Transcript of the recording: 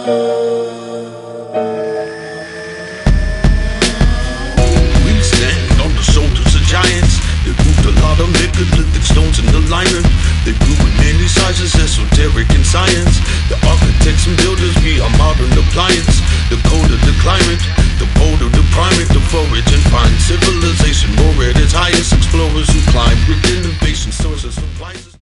We stand on the shoulders of giants. They moved a lot of megalithic stones in alignment. They grew in many sizes, esoteric in science.